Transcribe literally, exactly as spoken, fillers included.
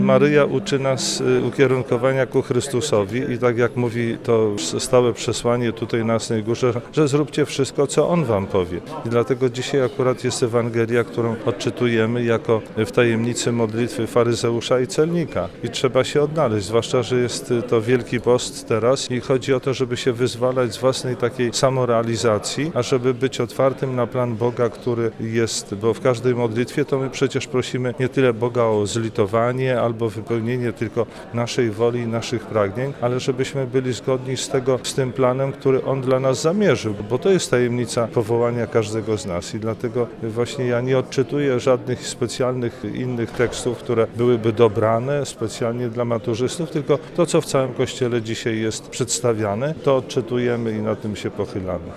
Maryja uczy nas ukierunkowania ku Chrystusowi i tak jak mówi to stałe przesłanie tutaj na Jasnej Górze, że zróbcie wszystko, co On wam powie. I dlatego dzisiaj akurat jest Ewangelia, którą odczytujemy jako w tajemnicy modlitwy faryzeusza i celnika. I trzeba się odnaleźć, zwłaszcza, że jest to Wielki Post teraz i chodzi o to, żeby się wyzwalać z własnej takiej samorealizacji, a żeby być otwartym na plan Boga, który jest, bo w każdej modlitwie to my przecież prosimy nie tyle Boga o zlitowanie albo wypełnienie tylko naszej woli i naszych pragnień, ale żebyśmy byli zgodni z tego, z tym planem, który On dla nas zamierzył, bo to jest tajemnica powołania każdego z nas i dlatego właśnie ja nie odczytuję żadnych specjalnych innych tekstów, które byłyby dobrane specjalnie dla maturzystów, tylko to, co w całym Kościele dzisiaj jest przedstawiane, to odczytujemy i na tym się pochylamy.